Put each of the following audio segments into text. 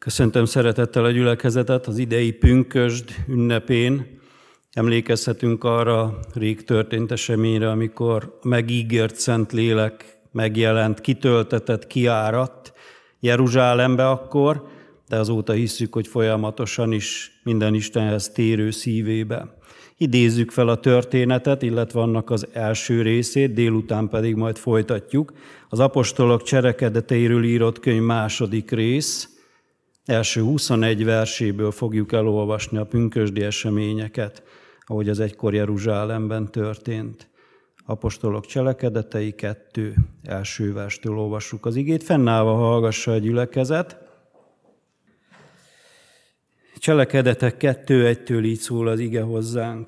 Köszöntöm szeretettel a gyülekezetet az idei pünkösd ünnepén. Emlékezhetünk arra a rég történt eseményre, amikor a megígért Szentlélek megjelent, kitöltetett, kiáradt Jeruzsálembe akkor, de azóta hisszük, hogy folyamatosan is minden Istenhez térő szívébe. Idézzük fel a történetet, illetve annak az első részét, délután pedig majd folytatjuk. Az apostolok cselekedeteiről írott könyv második rész, első 21 verséből fogjuk elolvasni a pünkösdi eseményeket, ahogy az egykor Jeruzsálemben történt. Apostolok cselekedetei 2. első verstől olvassuk az igét. Fennállva hallgassa a gyülekezet. Cselekedetek 2.1-től így szól az ige hozzánk.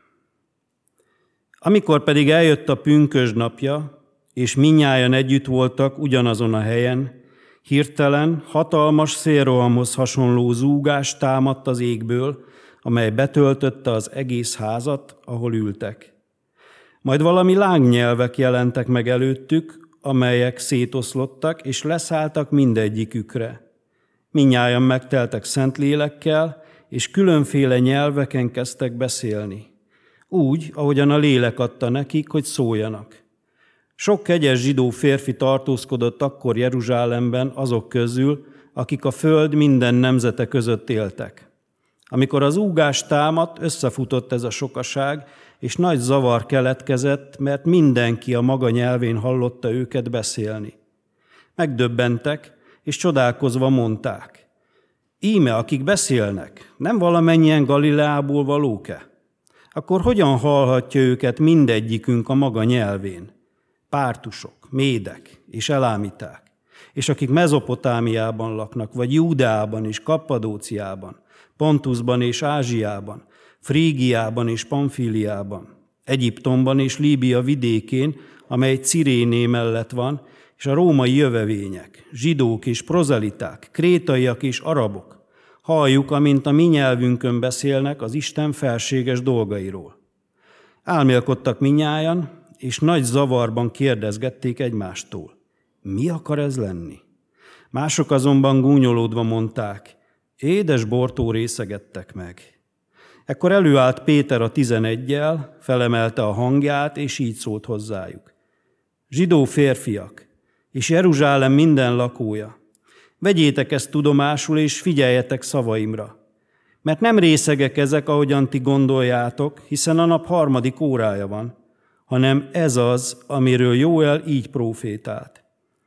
Amikor pedig eljött a pünkösd napja, és mindnyájan együtt voltak ugyanazon a helyen, hirtelen hatalmas szélrohamhoz hasonló zúgás támadt az égből, amely betöltötte az egész házat, ahol ültek. Majd valami lángnyelvek jelentek meg előttük, amelyek szétoszlottak és leszálltak mindegyikükre. Mindnyájan megteltek Szentlélekkel, és különféle nyelveken kezdtek beszélni. Úgy, ahogyan a lélek adta nekik, hogy szóljanak. Sok kegyes zsidó férfi tartózkodott akkor Jeruzsálemben azok közül, akik a föld minden nemzete között éltek. Amikor az úgás támadt, összefutott ez a sokaság, és nagy zavar keletkezett, mert mindenki a maga nyelvén hallotta őket beszélni. Megdöbbentek, és csodálkozva mondták: íme, akik beszélnek, nem valamennyien Galileából valók-e? Akkor hogyan hallhatja őket mindegyikünk a maga nyelvén? Pártusok, médek és elámiták, és akik Mezopotámiában laknak, vagy Júdeában és Kappadóciában, Pontusban és Ázsiában, Frígiában és Pamfíliában, Egyiptomban és Líbia vidékén, amely Ciréné mellett van, és a római jövevények, zsidók és prozeliták, krétaiak és arabok, halljuk, amint a mi nyelvünkön beszélnek az Isten felséges dolgairól. Álmélkodtak mindnyájan, és nagy zavarban kérdezgették egymástól: mi akar ez lenni? Mások azonban gúnyolódva mondták: édes bortó részegettek meg. Ekkor előállt Péter a 11-jel, felemelte a hangját, és így szólt hozzájuk: zsidó férfiak, és Jeruzsálem minden lakója, vegyétek ezt tudomásul, és figyeljetek szavaimra. Mert nem részegek ezek, ahogyan ti gondoljátok, hiszen a nap 3. órája van, hanem ez az, amiről Jóel így prófétált.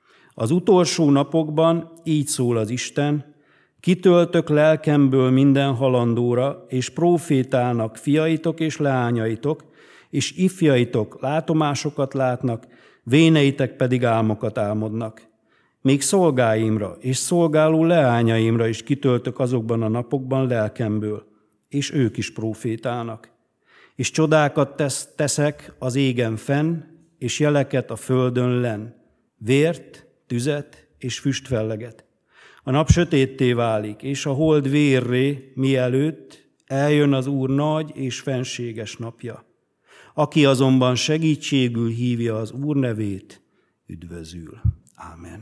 Az utolsó napokban így szól az Isten: kitöltök lelkemből minden halandóra, és prófétálnak fiaitok és leányaitok, és ifjaitok látomásokat látnak, véneitek pedig álmokat álmodnak. Még szolgáimra és szolgáló leányaimra is kitöltök azokban a napokban lelkemből, és ők is prófétálnak. És csodákat teszek az égen fenn, és jeleket a földön lenn, vért, tüzet és füstfelleget. A nap sötétté válik, és a hold vérré, mielőtt eljön az Úr nagy és fenséges napja. Aki azonban segítségül hívja az Úr nevét, üdvözül. Ámen.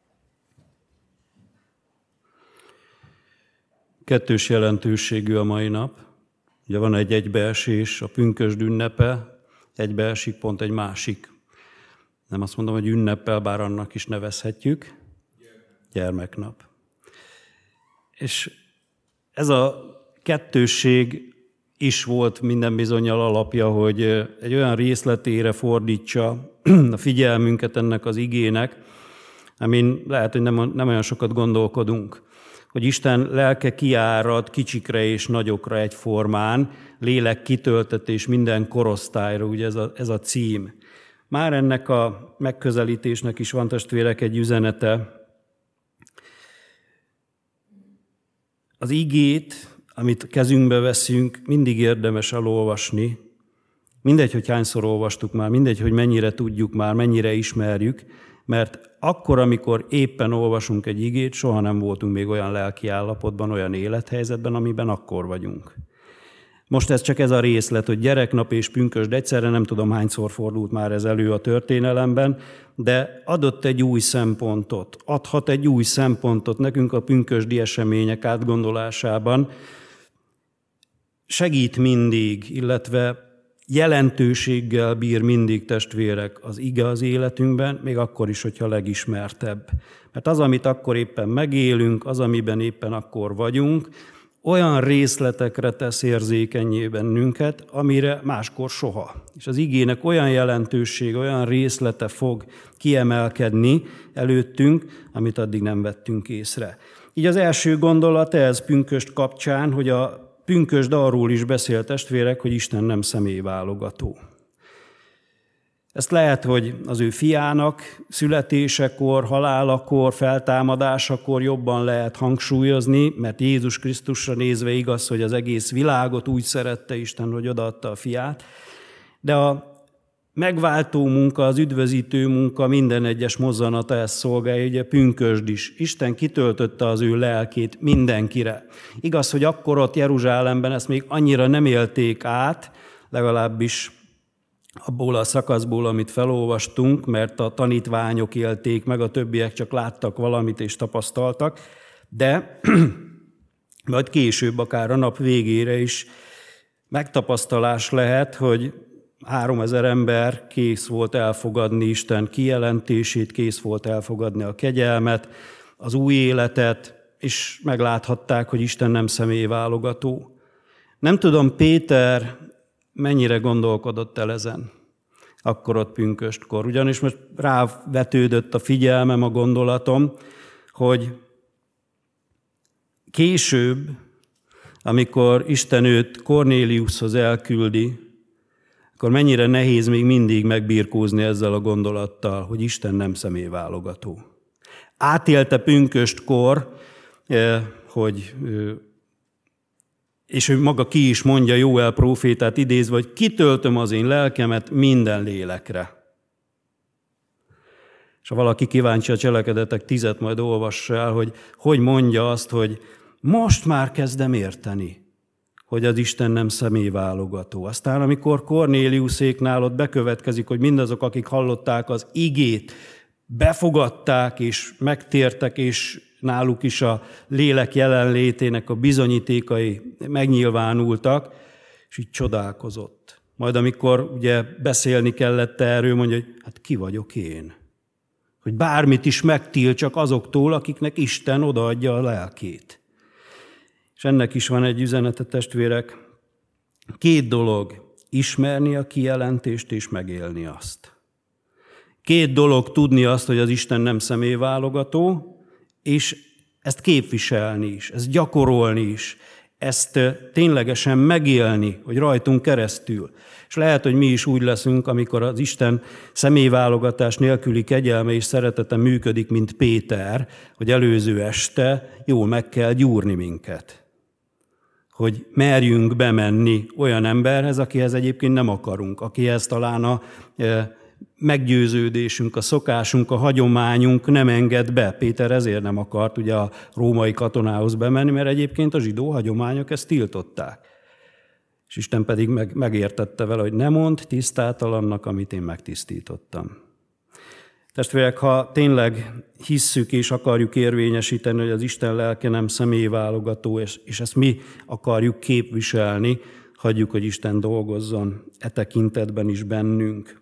Kettős jelentőségű a mai nap. Ugye van egy egybeesés, a pünkösd ünnepe, egybeesik pont egy másik. Nem azt mondom, hogy ünneppel, bár annak is nevezhetjük. Gyermeknap. És ez a kettősség is volt minden bizonnyal alapja, hogy egy olyan részletére fordítsa a figyelmünket ennek az igének, amin lehet, hogy nem olyan sokat gondolkodunk, hogy Isten lelke kiárad kicsikre és nagyokra egyformán, lélek kitöltetés minden korosztályra, ugye ez a cím. Már ennek a megközelítésnek is van, testvérek, egy üzenete. Az igét, amit kezünkbe veszünk, mindig érdemes elolvasni. Mindegy, hogy hányszor olvastuk már, mindegy, hogy mennyire tudjuk már, mennyire ismerjük, mert akkor, amikor éppen olvasunk egy igét, soha nem voltunk még olyan lelki állapotban, olyan élethelyzetben, amiben akkor vagyunk. Most ez csak ez a részlet, hogy gyereknap és pünkösd egyszerre, nem tudom hányszor fordult már ez elő a történelemben, de adott egy új szempontot, adhat egy új szempontot nekünk a pünkösdi események átgondolásában. Segít mindig, illetve jelentőséggel bír mindig, testvérek, az ige az életünkben, még akkor is, hogyha legismertebb. Mert az, amit akkor éppen megélünk, az, amiben éppen akkor vagyunk, olyan részletekre tesz érzékennyé bennünket, amire máskor soha. És az igének olyan jelentőség, olyan részlete fog kiemelkedni előttünk, amit addig nem vettünk észre. Így az első gondolat ez pünkösd kapcsán, hogy a pünkösd arról is beszél, testvérek, hogy Isten nem személyválogató. Ezt lehet, hogy az ő fiának születésekor, halálakor, feltámadásakor jobban lehet hangsúlyozni, mert Jézus Krisztusra nézve igaz, hogy az egész világot úgy szerette Isten, hogy odaadta a fiát. De a megváltó munka, az üdvözítő munka minden egyes mozzanata ezt szolgálja, ugye pünkösd is. Isten kitöltötte az ő lelkét mindenkire. Igaz, hogy akkor ott Jeruzsálemben ezt még annyira nem élték át, legalábbis abból a szakaszból, amit felolvastunk, mert a tanítványok élték meg, a többiek csak láttak valamit és tapasztaltak, de majd később, akár a nap végére is megtapasztalás lehet, hogy 3000 ember kész volt elfogadni Isten kijelentését, kész volt elfogadni a kegyelmet, az új életet, és megláthatták, hogy Isten nem személyválogató. Nem tudom, Péter mennyire gondolkodott el ezen akkor ott pünköstkor. Ugyanis most rávetődött a figyelmem, a gondolatom, hogy később, amikor Isten őt Kornéliushoz elküldi, akkor mennyire nehéz még mindig megbirkózni ezzel a gondolattal, hogy Isten nem személyválogató. Átélte pünköstkor, hogy és ő maga ki is mondja, Jóel prófétát idézve, hogy kitöltöm az én lelkemet minden lélekre. És ha valaki kíváncsi a Cselekedetek 10, majd olvassa el, hogy mondja azt, hogy most már kezdem érteni, hogy az Isten nem személyválogató. Aztán, amikor Kornéliuséknál ott bekövetkezik, hogy mindazok, akik hallották az igét, befogadták és megtértek, és náluk is a lélek jelenlétének a bizonyítékai megnyilvánultak, és így csodálkozott. Majd amikor ugye beszélni kellett erről, mondja, hogy hát ki vagyok én? Hogy bármit is megtiltsak azoktól, akiknek Isten odaadja a lelkét. És ennek is van egy üzenete, testvérek. 2 dolog, ismerni a kijelentést és megélni azt. 2 dolog tudni azt, hogy az Isten nem személyválogató, és ezt képviselni is, ezt gyakorolni is, ezt ténylegesen megélni, hogy rajtunk keresztül. És lehet, hogy mi is úgy leszünk, amikor az Isten személyválogatás nélküli kegyelme és szeretete működik, mint Péter, hogy előző este jól meg kell gyúrni minket. Hogy merjünk bemenni olyan emberhez, akihez egyébként nem akarunk, akihez talán a meggyőződésünk, a szokásunk, a hagyományunk nem enged be. Péter ezért nem akart ugye a római katonához bemenni, mert egyébként a zsidó hagyományok ezt tiltották. És Isten pedig megértette vele, hogy ne mondd tisztátalannak, amit én megtisztítottam. Testvérek, ha tényleg hisszük és akarjuk érvényesíteni, hogy az Isten lelke nem személyválogató, és ezt mi akarjuk képviselni, hagyjuk, hogy Isten dolgozzon e tekintetben is bennünk.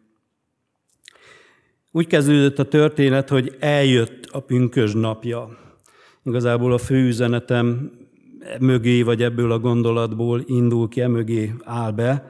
Úgy kezdődött a történet, hogy eljött a pünkösd napja. Igazából a fő üzenetem mögé, vagy ebből a gondolatból indul ki, mögé áll be.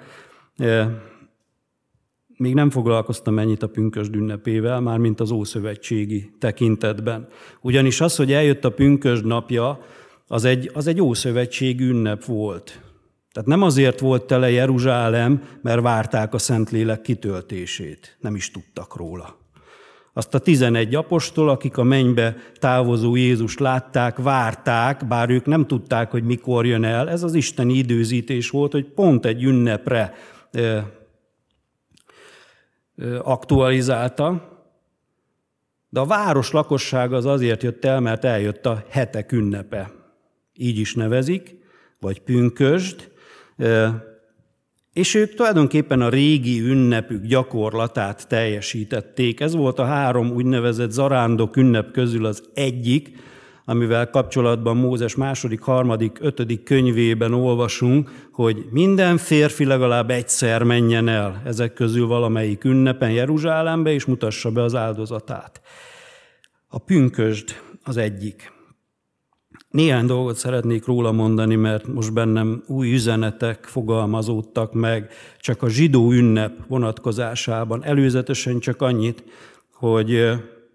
Még nem foglalkoztam ennyit a pünkösd ünnepével, mármint az ószövetségi tekintetben. Ugyanis az, hogy eljött a pünkösd napja, az egy ószövetségi ünnep volt. Tehát nem azért volt tele Jeruzsálem, mert várták a Szentlélek kitöltését. Nem is tudtak róla. Azt a 11 apostol, akik a mennybe távozó Jézust látták, várták, bár ők nem tudták, hogy mikor jön el. Ez az isteni időzítés volt, hogy pont egy ünnepre aktualizálta. De a város lakossága az azért jött el, mert eljött a hetek ünnepe. Így is nevezik, vagy pünkösd, És ők tulajdonképpen a régi ünnepük gyakorlatát teljesítették. Ez volt a 3 úgynevezett zarándok ünnep közül az egyik, amivel kapcsolatban Mózes 2., 3., 5. könyvében olvasunk, hogy minden férfi legalább egyszer menjen el ezek közül valamelyik ünnepen Jeruzsálembe, és mutassa be az áldozatát. A pünkösd az egyik. Néhány dolgot szeretnék róla mondani, mert most bennem új üzenetek fogalmazódtak meg, csak a zsidó ünnep vonatkozásában. Előzetesen csak annyit, hogy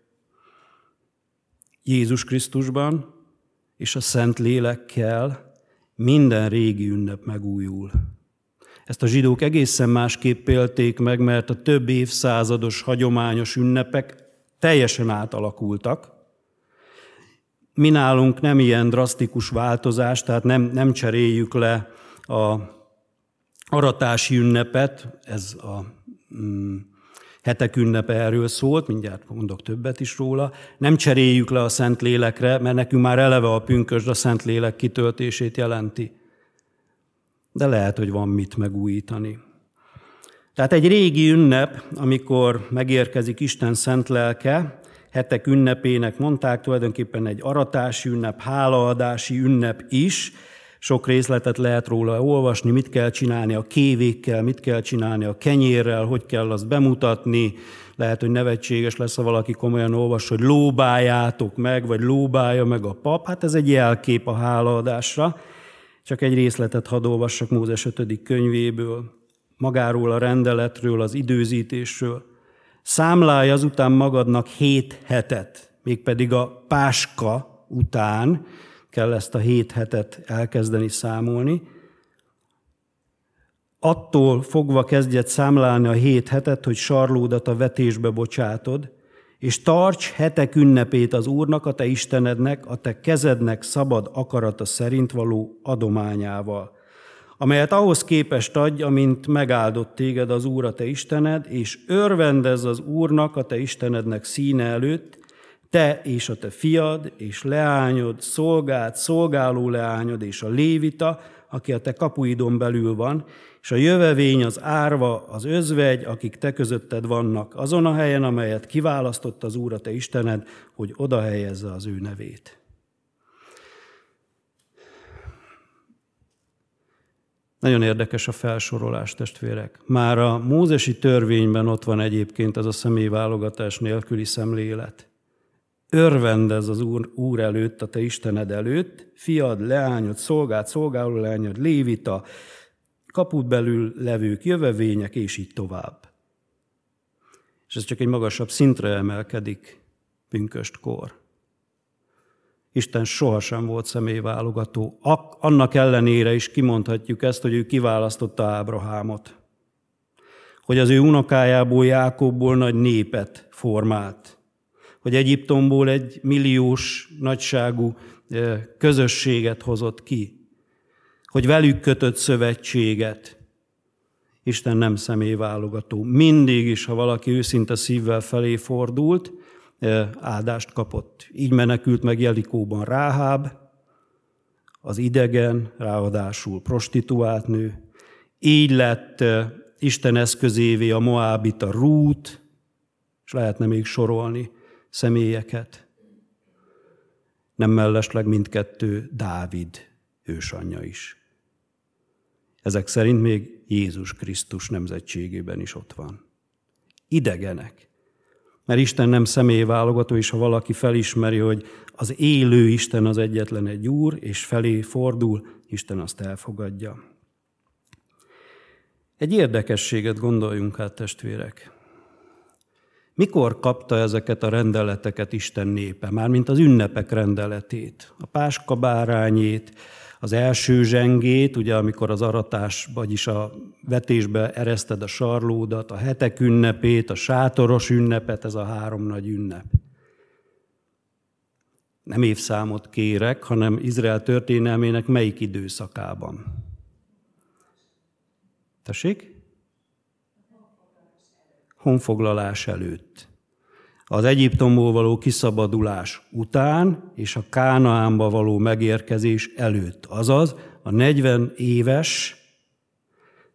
Jézus Krisztusban és a Szentlélekkel minden régi ünnep megújul. Ezt a zsidók egészen másképp élték meg, mert a több évszázados hagyományos ünnepek teljesen átalakultak. Mi nálunk nem ilyen drasztikus változás, tehát nem cseréljük le a aratási ünnepet, ez a hetek ünnepe erről szólt, mindjárt mondok többet is róla, nem cseréljük le a Szentlélekre, mert nekünk már eleve a pünkösd a Szentlélek kitöltését jelenti. De lehet, hogy van mit megújítani. Tehát egy régi ünnep, amikor megérkezik Isten szent lelke, hetek ünnepének mondták, tulajdonképpen egy aratási ünnep, hálaadási ünnep is. Sok részletet lehet róla olvasni, mit kell csinálni a kévékkel, mit kell csinálni a kenyérrel, hogy kell azt bemutatni. Lehet, hogy nevetséges lesz, ha valaki komolyan olvas, hogy lóbáljátok meg, vagy lóbálja meg a pap. Hát ez egy jelkép a hálaadásra. Csak egy részletet hadd olvassak Mózes 5. könyvéből, magáról a rendeletről, az időzítésről. Számlálj azután magadnak 7 hetet, mégpedig a Páska után kell ezt a 7 hetet elkezdeni számolni. Attól fogva kezdjed számlálni a 7 hetet, hogy sarlódat a vetésbe bocsátod, és tarts hetek ünnepét az Úrnak, a te Istenednek, a te kezednek szabad akarata szerint való adományával, amelyet ahhoz képest adj, amint megáldott téged az Úr, a te Istened, és örvendezz az Úrnak, a te Istenednek színe előtt, te és a te fiad és leányod, szolgád, szolgáló leányod és a lévita, aki a te kapuidon belül van, és a jövevény, az árva, az özvegy, akik te közötted vannak, azon a helyen, amelyet kiválasztott az Úr, a te Istened, hogy oda helyezze az ő nevét. Nagyon érdekes a felsorolás, testvérek. Már a mózesi törvényben ott van egyébként ez a személyválogatás nélküli szemlélet. Örvendezz az Úr előtt, a te Istened előtt, fiad, leányod, szolgád, szolgáló leányod, lévita, kaput belül levők, jövevények, és így tovább. És ez csak egy magasabb szintre emelkedik pünköstkor. Isten sohasem volt személyválogató. Annak ellenére is kimondhatjuk ezt, hogy ő kiválasztotta Ábrahámot. Hogy az ő unokájából, Jákobból nagy népet formált. Hogy Egyiptomból egy milliós nagyságú közösséget hozott ki. Hogy velük kötött szövetséget. Isten nem személyválogató. Mindig is, ha valaki őszinte szívvel felé fordult, áldást kapott. Így menekült meg Jerikóban Ráháb, az idegen, ráadásul prostituált nő. Így lett Isten eszközévé a moábita Rút, és lehetne még sorolni személyeket. Nem mellesleg mindkettő Dávid ősanyja is. Ezek szerint még Jézus Krisztus nemzetségében is ott van. Idegenek. Mert Isten nem személyválogató, és ha valaki felismeri, hogy az élő Isten az egyetlen egy Úr, és felé fordul, Isten azt elfogadja. Egy érdekességet gondoljunk át, testvérek. Mikor kapta ezeket a rendeleteket Isten népe? Mármint az ünnepek rendeletét, a Páska bárányét, az első zsengét, ugye amikor az aratás, vagyis a vetésbe ereszted a sarlódat, a hetek ünnepét, a sátoros ünnepet, ez a 3 nagy ünnep. Nem évszámot kérek, hanem Izrael történelmének melyik időszakában? Tessék? Honfoglalás előtt. Az Egyiptomból való kiszabadulás után és a Kánaánba való megérkezés előtt. Azaz a 40 éves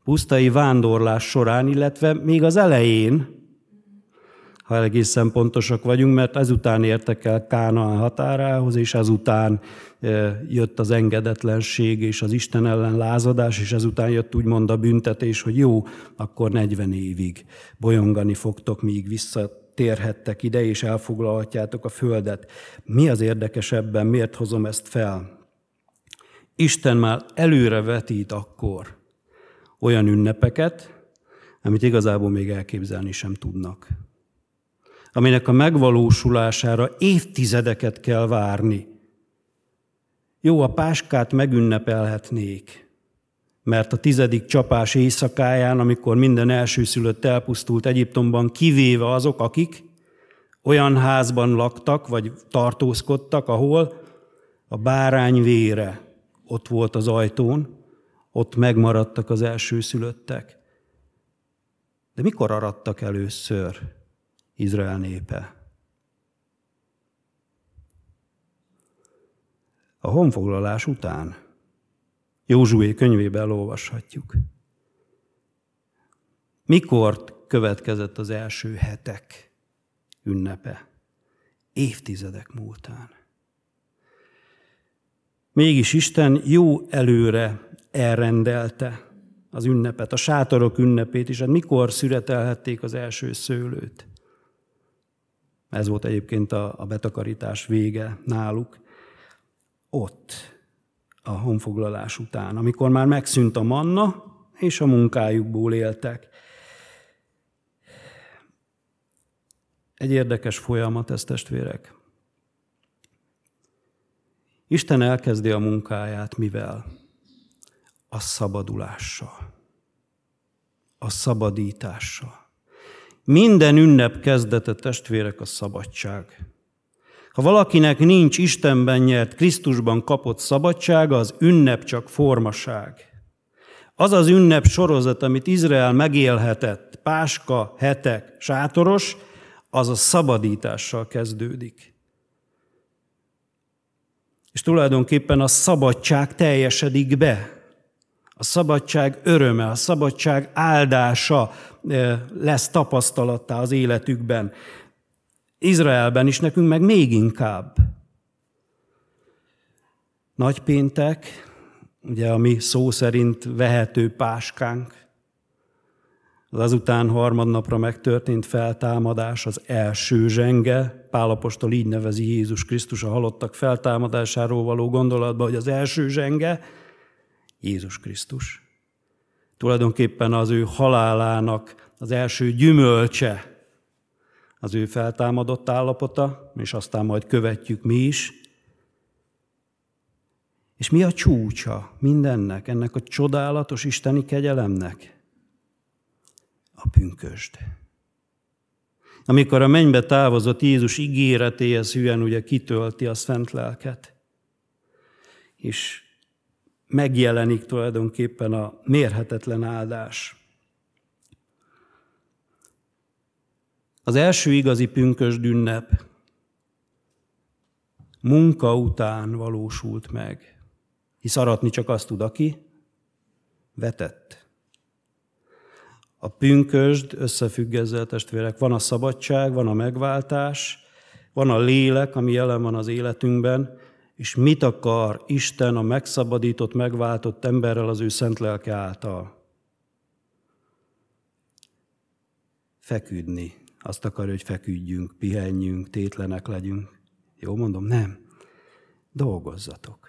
pusztai vándorlás során, illetve még az elején, ha egészen pontosak vagyunk, mert ezután értek el Kánaán határához, és ezután jött az engedetlenség és az Isten ellen lázadás, és ezután jött úgymond a büntetés, hogy jó, akkor 40 évig bolyongani fogtok, míg visszatérhettek ide, és elfoglalhatjátok a földet. Mi az érdekes ebben? Miért hozom ezt fel? Isten már előre vetít akkor olyan ünnepeket, amit igazából még elképzelni sem tudnak. Aminek a megvalósulására évtizedeket kell várni. Jó, a Páskát megünnepelhetnék, mert a 10. csapás éjszakáján, amikor minden elsőszülött elpusztult Egyiptomban, kivéve azok, akik olyan házban laktak, vagy tartózkodtak, ahol a bárány vére ott volt az ajtón, ott megmaradtak az elsőszülöttek. De mikor arattak először Izrael népe? A honfoglalás után. Józsué könyvében elolvashatjuk. Mikor következett az első hetek ünnepe? Évtizedek múltán. Mégis Isten jó előre elrendelte az ünnepet, a sátorok ünnepét is. Hát mikor szüretelhették az első szőlőt? Ez volt egyébként a betakarítás vége náluk. Ott, a honfoglalás után, amikor már megszűnt a manna, és a munkájukból éltek. Egy érdekes folyamat ez, testvérek. Isten elkezdi a munkáját mivel? A szabadulással. A szabadítással. Minden ünnep kezdete, testvérek, a szabadság. Ha valakinek nincs Istenben nyert, Krisztusban kapott szabadsága, az ünnep csak formaság. Az az ünnep sorozat, amit Izrael megélhetett, Páska, hetek, sátoros, az a szabadítással kezdődik. És tulajdonképpen a szabadság teljesedik be. A szabadság öröme, a szabadság áldása lesz tapasztalattá az életükben. Izraelben is, nekünk meg még inkább. Nagypéntek, ugye a mi szó szerint vehető páskánk, az azután harmadnapra megtörtént feltámadás, az első zsenge, Pál apostol így nevezi Jézus Krisztus a halottak feltámadásáról való gondolatban, hogy az első zsenge Jézus Krisztus. Tulajdonképpen az ő halálának az első gyümölcse, az ő feltámadott állapota, és aztán majd követjük mi is. És mi a csúcsa mindennek, ennek a csodálatos isteni kegyelemnek? A pünkösd. Amikor a mennybe távozott Jézus ígéretéhez hűen ugye kitölti a szent lelket, és megjelenik tulajdonképpen a mérhetetlen áldás. Az első igazi pünkösd ünnep munka után valósult meg, hisz aratni csak azt tud, aki vetett. A pünkösd összefügg ezzel, testvérek. Van a szabadság, van a megváltás, van a lélek, ami jelen van az életünkben, és mit akar Isten a megszabadított, megváltott emberrel az ő szent lelke által? Feküdni. Azt akarja, hogy feküdjünk, pihenjünk, tétlenek legyünk. Jó mondom? Nem. Dolgozzatok.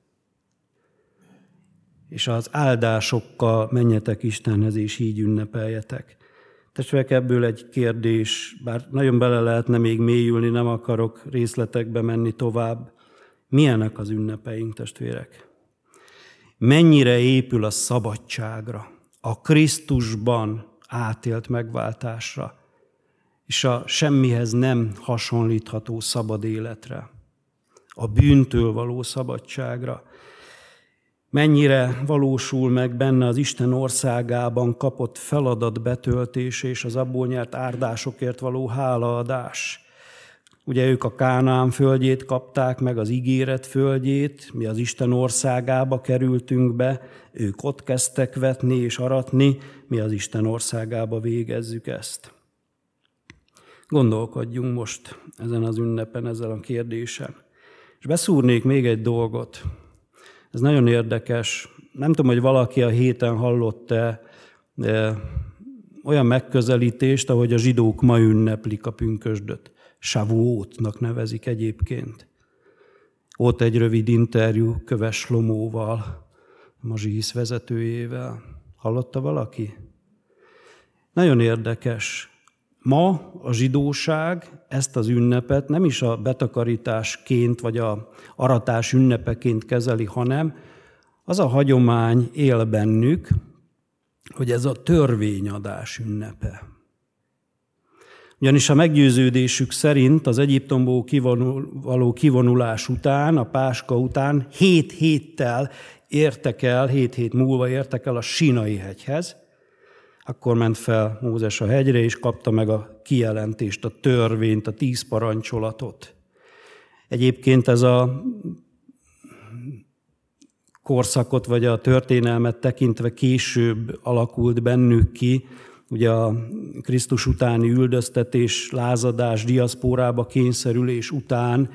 És az áldásokkal menjetek Istenhez, és így ünnepeljetek. Testvérek, ebből egy kérdés, bár nagyon bele lehetne még mélyülni, nem akarok részletekbe menni tovább. Milyenek az ünnepeink, testvérek? Mennyire épül a szabadságra, a Krisztusban átélt megváltásra, és a semmihez nem hasonlítható szabad életre, a bűntől való szabadságra. Mennyire valósul meg benne az Isten országában kapott feladat betöltése és az abból nyert áldásokért való hálaadás. Ugye ők a Kánaán földjét kapták meg, az ígéret földjét, mi az Isten országába kerültünk be, ők ott kezdtek vetni és aratni, mi az Isten országába végezzük ezt. Gondolkodjunk most ezen az ünnepen, ezzel a kérdésen. És beszúrnék még egy dolgot. Ez nagyon érdekes. Nem tudom, hogy valaki a héten hallott-e olyan megközelítést, ahogy a zsidók ma ünneplik a pünkösdöt. Shavuotnak nevezik egyébként. Volt egy rövid interjú Köves Slomóval, a Mazsihisz vezetőjével. Hallotta valaki? Nagyon érdekes. Ma a zsidóság ezt az ünnepet nem is a betakarításként vagy a aratás ünnepeként kezeli, hanem az a hagyomány él bennük, hogy ez a törvényadás ünnepe. Ugyanis a meggyőződésük szerint az Egyiptomból való kivonulás után, a Páska után 7 hét múlva értek el a Sínai hegyhez. Akkor ment fel Mózes a hegyre, és kapta meg a kijelentést, a törvényt, a 10 parancsolatot. Egyébként ez a korszakot, vagy a történelmet tekintve később alakult bennük ki, ugye a Krisztus utáni üldöztetés, lázadás, diaszpórába kényszerülés után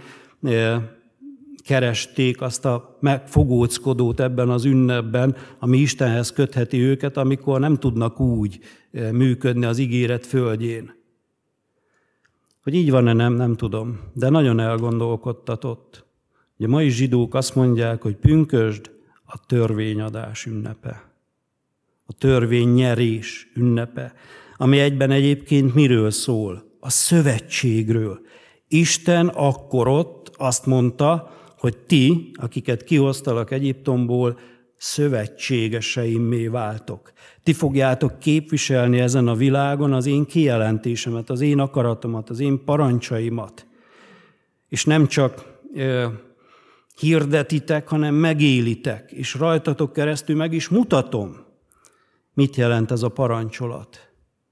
keresték azt a megfogóckodót ebben az ünnepben, ami Istenhez kötheti őket, amikor nem tudnak úgy működni az ígéret földjén. Hogy így van-e, nem tudom, de nagyon elgondolkodtatott. Ugye a mai zsidók azt mondják, hogy pünkösd a törvényadás ünnepe. A törvénynyerés ünnepe, ami egyben egyébként miről szól? A szövetségről. Isten akkor ott azt mondta, hogy ti, akiket kihoztalak Egyiptomból, szövetségeseimmé váltok. Ti fogjátok képviselni ezen a világon az én kijelentésemet, az én akaratomat, az én parancsaimat. És nem csak hirdetitek, hanem megélitek, és rajtatok keresztül meg is mutatom, mit jelent ez a parancsolat.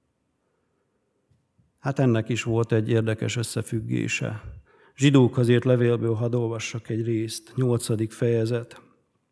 Hát ennek is volt egy érdekes összefüggése. Zsidókhoz írt levélből hadd olvassak egy részt, 8. fejezet.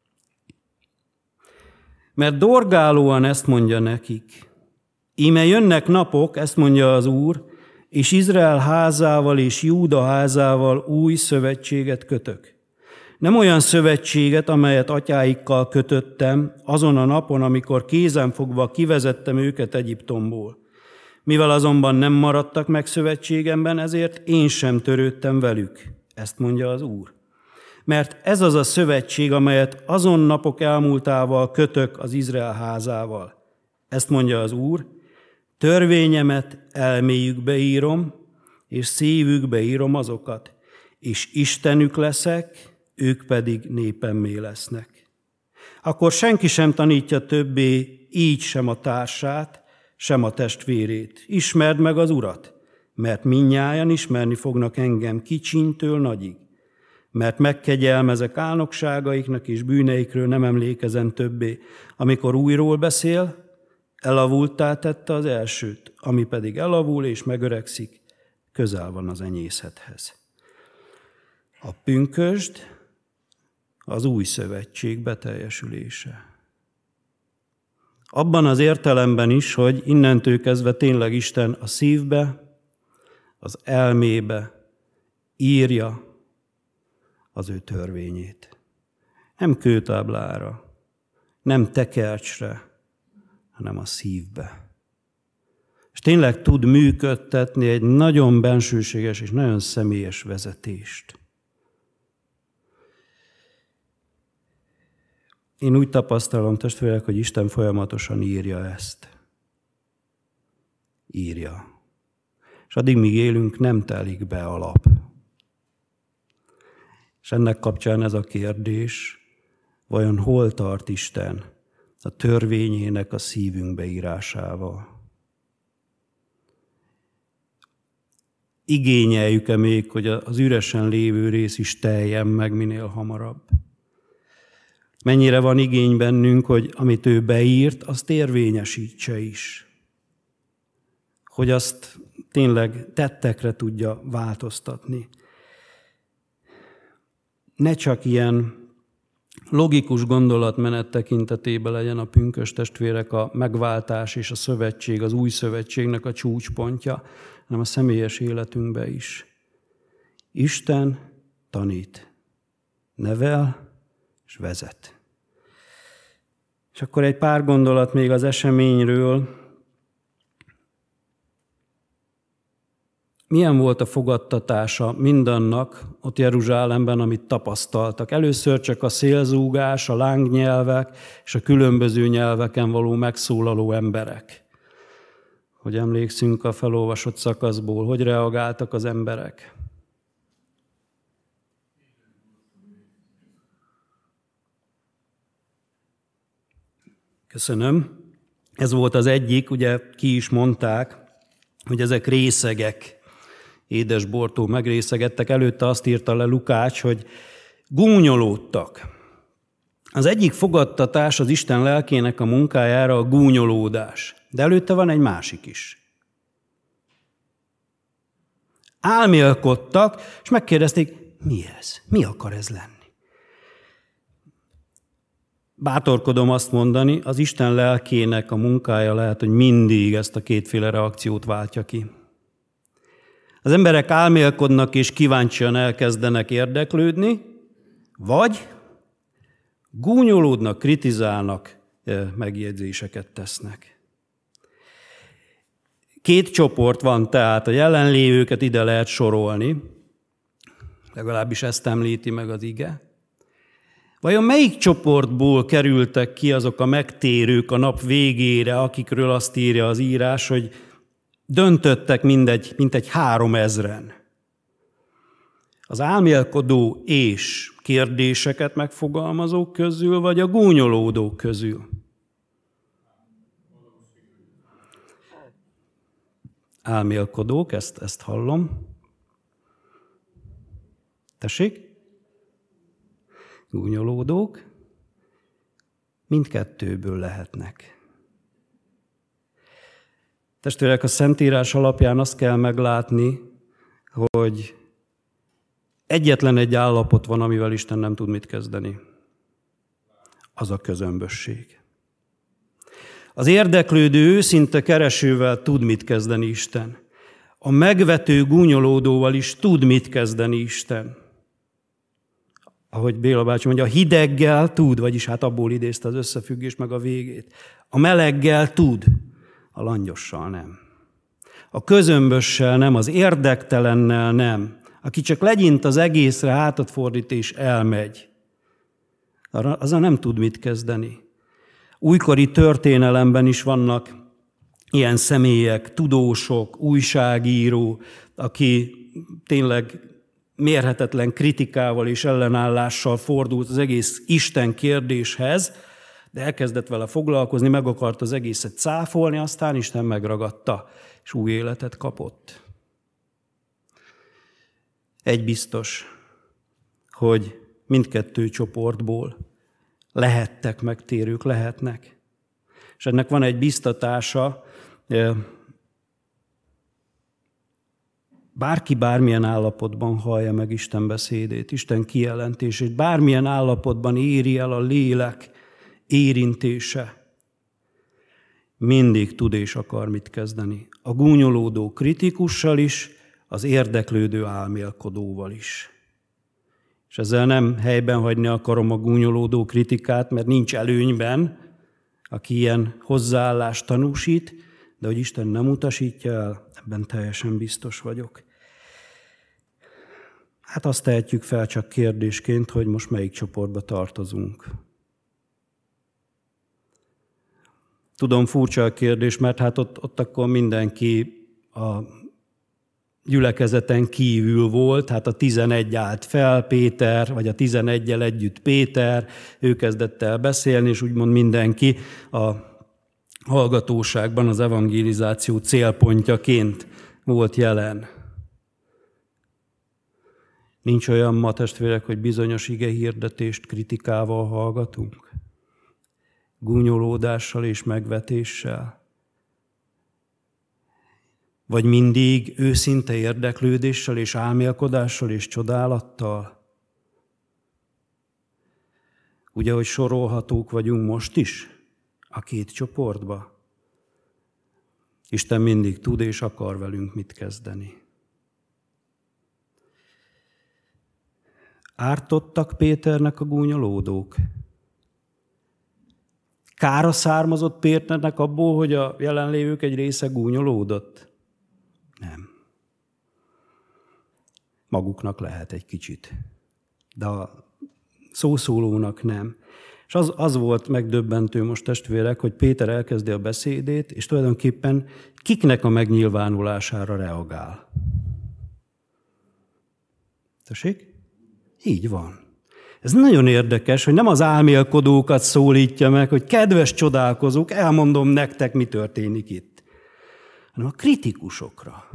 Mert dorgálóan ezt mondja nekik. Íme jönnek napok, ezt mondja az Úr, és Izrael házával és Júda házával új szövetséget kötök. Nem olyan szövetséget, amelyet atyáikkal kötöttem azon a napon, amikor kézenfogva kivezettem őket Egyiptomból. Mivel azonban nem maradtak meg szövetségemben, ezért én sem törődtem velük, ezt mondja az Úr. Mert ez az a szövetség, amelyet azon napok elmúltával kötök az Izrael házával. Ezt mondja az Úr, törvényemet elméjükbe írom, és szívükbe írom azokat, és Istenük leszek, ők pedig népemmé lesznek. Akkor senki sem tanítja többé így sem a társát, sem a testvérét. Ismerd meg az Urat, mert mindnyájan ismerni fognak engem kicsintől nagyig. Mert megkegyelmezek álnokságaiknak és bűneikről nem emlékezem többé. Amikor újról beszél, elavulttá tette az elsőt, ami pedig elavul és megöregszik, közel van az enyészethez. A pünkösd az új szövetség beteljesülése. Abban az értelemben is, hogy innentől kezdve tényleg Isten a szívbe, az elmébe írja az ő törvényét. Nem kőtáblára, nem tekercsre, hanem a szívbe. És tényleg tud működtetni egy nagyon bensőséges és nagyon személyes vezetést. Én úgy tapasztalom, testvérek, hogy Isten folyamatosan írja ezt. Írja. És addig, míg élünk, nem telik be a lap. És ennek kapcsán ez a kérdés, vajon hol tart Isten a törvényének a szívünkbe írásával? Igényeljük-e még, hogy az üresen lévő rész is teljen meg minél hamarabb? Mennyire van igény bennünk, hogy amit ő beírt, azt érvényesítse is. hogy azt tényleg tettekre tudja változtatni. Ne csak ilyen logikus gondolatmenet tekintetében legyen a pünkösd testvérek a megváltás és a szövetség, az új szövetségnek a csúcspontja, hanem a személyes életünkbe is. Isten tanít, nevel és vezet. És akkor egy pár gondolat még az eseményről. Milyen volt a fogadtatása mindannak ott Jeruzsálemben, amit tapasztaltak? Először csak a szélzúgás, a lángnyelvek és a különböző nyelveken való megszólaló emberek. Hogy emlékszünk a felolvasott szakaszból, hogy reagáltak az emberek? Köszönöm. Ez volt az egyik, ugye ki is mondták, hogy ezek részegek. Édesbortól megrészegettek. Előtte azt írta le Lukács, hogy gúnyolódtak. Az egyik fogadtatás az Isten lelkének a munkájára a gúnyolódás. De előtte van egy másik is. Álmélkodtak, és megkérdezték, mi ez? Mi akar ez lenni? Bátorkodom azt mondani, az Isten lelkének a munkája lehet, hogy mindig ezt a kétféle reakciót váltja ki. Az emberek álmélkodnak és kíváncsian elkezdenek érdeklődni, vagy gúnyolódnak, kritizálnak, megjegyzéseket tesznek. Két csoport van, tehát a jelenlévőket ide lehet sorolni, legalábbis ezt említi meg az ige. Vajon melyik csoportból kerültek ki azok a megtérők a nap végére, akikről azt írja az írás, hogy döntöttek mintegy 3000-en. Az álmélkodó és kérdéseket megfogalmazók közül, vagy a gúnyolódók közül? Álmélkodók, ezt hallom. Tessék? Gúnyolódók? Mindkettőből lehetnek. Testvérek, a Szentírás alapján azt kell meglátni, hogy egyetlen egy állapot van, amivel Isten nem tud mit kezdeni. Az a közömbösség. Az érdeklődő, őszinte keresővel tud mit kezdeni Isten. A megvető gúnyolódóval is tud mit kezdeni Isten. Ahogy Béla bácsi mondja, a hideggel tud, vagyis hát abból idézte az összefüggés meg a végét. A meleggel tud, a langyossal nem. A közömbössel nem, az érdektelennel nem. Aki csak legyint az egészre, hátat fordít és elmegy. Azzal nem tud mit kezdeni. Újkori történelemben is vannak ilyen személyek, tudósok, újságíró, aki tényleg mérhetetlen kritikával és ellenállással fordult az egész Isten kérdéshez, de elkezdett vele foglalkozni, meg akart az egészet cáfolni, aztán Isten megragadta, és új életet kapott. Egy biztos, hogy mindkettő csoportból lehettek megtérők, lehetnek. És ennek van egy biztatása, bárki bármilyen állapotban hallja meg Isten beszédét, Isten kijelentését, bármilyen állapotban éri el a lélek érintése, mindig tud és akar mit kezdeni. A gúnyolódó kritikussal is, az érdeklődő álmélkodóval is. És ezzel nem helyben hagyni akarom a gúnyolódó kritikát, mert nincs előnyben, aki ilyen hozzáállást tanúsít, de hogy Isten nem utasítja el, ebben teljesen biztos vagyok. Hát azt tehetjük fel csak kérdésként, hogy most melyik csoportba tartozunk. Tudom, furcsa a kérdés, mert hát ott akkor mindenki a gyülekezeten kívül volt, hát a 11 állt fel, Péter, vagy a 11-jel együtt Péter, ő kezdett el beszélni, és úgymond mindenki a hallgatóságban az evangelizáció célpontjaként volt jelen. Nincs olyan ma, testvérek, hogy bizonyos igehirdetést kritikával hallgatunk? Gúnyolódással és megvetéssel? Vagy mindig őszinte érdeklődéssel és álmélkodással és csodálattal? Ugye, hogy sorolhatók vagyunk most is a két csoportba? Isten mindig tud és akar velünk mit kezdeni. Ártottak Péternek a gúnyolódók? Kára származott Péternek abból, hogy a jelenlévők egy része gúnyolódott? Nem. Maguknak lehet egy kicsit, de a szószólónak nem. És az volt megdöbbentő most, testvérek, hogy Péter elkezdi a beszédét, és tulajdonképpen kiknek a megnyilvánulására reagál. Tessék? Így van. Ez nagyon érdekes, hogy nem az álmélkodókat szólítja meg, hogy kedves csodálkozók, elmondom nektek, mi történik itt, hanem a kritikusokra.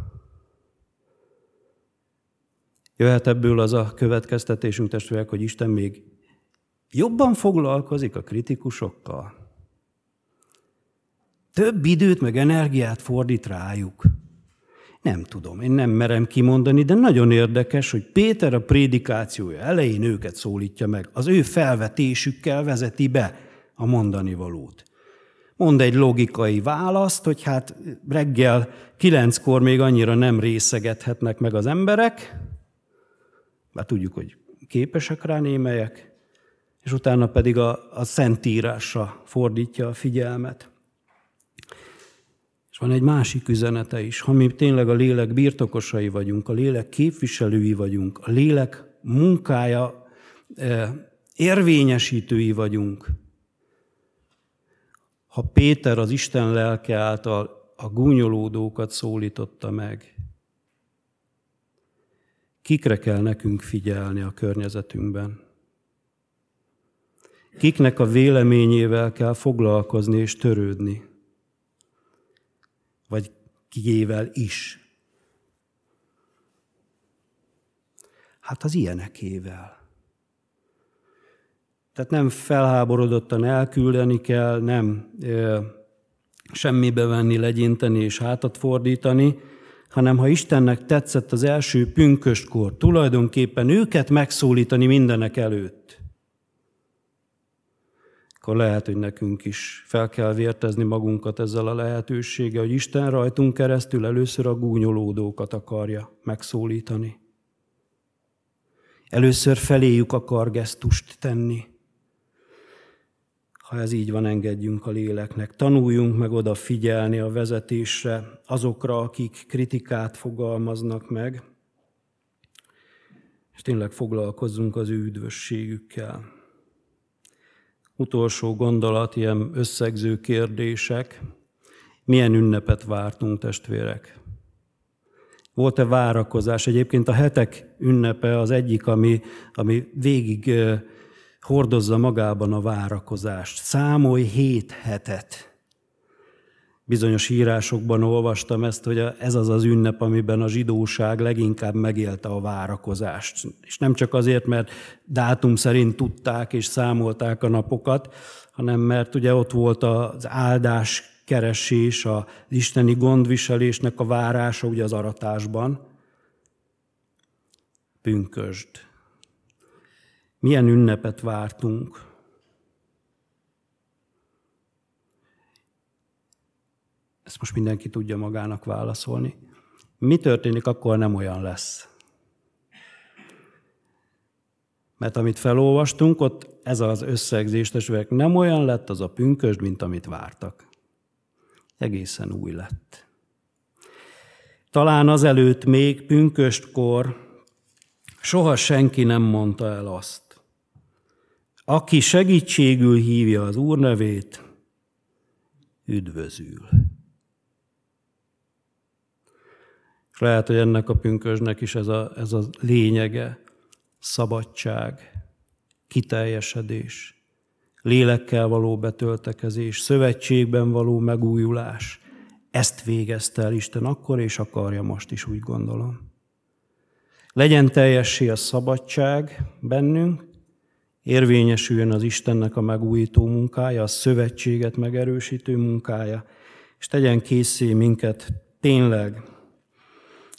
Jöhet ebből az a következtetésünk, testvérek, hogy Isten még jobban foglalkozik a kritikusokkal. Több időt meg energiát fordít rájuk. Nem tudom, én nem merem kimondani, de nagyon érdekes, hogy Péter a prédikációja elején őket szólítja meg. Az ő felvetésükkel vezeti be a mondani valót. Mond egy logikai választ, hogy hát reggel 9-kor még annyira nem részegethetnek meg az emberek, bár tudjuk, hogy képesek rá némelyek, és utána pedig a Szentírásra fordítja a figyelmet. És van egy másik üzenete is, ha mi tényleg a lélek birtokosai vagyunk, a lélek képviselői vagyunk, a lélek munkája érvényesítői vagyunk. Ha Péter az Isten lelke által a gúnyolódókat szólította meg, kikre kell nekünk figyelni a környezetünkben? Kiknek a véleményével kell foglalkozni és törődni? Vagy kiével is? Hát az ilyenekével. Tehát nem felháborodottan elküldeni kell, nem semmibe venni, legyinteni és hátat fordítani, hanem ha Istennek tetszett az első pünköstkor, tulajdonképpen őket megszólítani mindenek előtt, akkor lehet, hogy nekünk is fel kell vértezni magunkat ezzel a lehetőséggel, hogy Isten rajtunk keresztül először a gúnyolódókat akarja megszólítani. Először feléjük akar gesztust tenni. Ha ez így van, engedjünk a léleknek. Tanuljunk meg odafigyelni a vezetésre, azokra, akik kritikát fogalmaznak meg, és tényleg foglalkozzunk az ő üdvösségükkel. Utolsó gondolat, ilyen összegző kérdések. Milyen ünnepet vártunk, testvérek? Volt-e várakozás? Egyébként a hetek ünnepe az egyik, ami végig hordozza magában a várakozást. Számolj 7 hetet. Bizonyos írásokban olvastam ezt, hogy ez az az ünnep, amiben a zsidóság leginkább megélte a várakozást. És nem csak azért, mert dátum szerint tudták és számolták a napokat, hanem mert ugye ott volt az áldás keresés, az isteni gondviselésnek a várása ugye az aratásban. Pünkösd. Milyen ünnepet vártunk? Ezt most mindenki tudja magának válaszolni. Mi történik, akkor nem olyan lesz? Mert amit felolvastunk, ott ez az összegzés, testvérek, nem olyan lett az a pünkösd, mint amit vártak. Egészen új lett. Talán azelőtt még pünköstkor soha senki nem mondta el azt. Aki segítségül hívja az Úr nevét, üdvözül. És lehet, hogy ennek a pünkösdnek is ez a lényege, szabadság, kiteljesedés, lélekkel való betöltekezés, szövetségben való megújulás. Ezt végezte el Isten akkor, és akarja most is, úgy gondolom. Legyen teljessé a szabadság bennünk, érvényesüljön az Istennek a megújító munkája, a szövetséget megerősítő munkája, és tegyen készé minket tényleg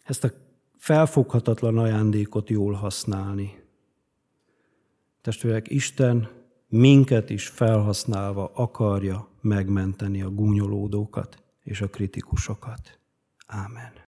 ezt a felfoghatatlan ajándékot jól használni. Testvérek, Isten minket is felhasználva akarja megmenteni a gúnyolódókat és a kritikusokat. Ámen.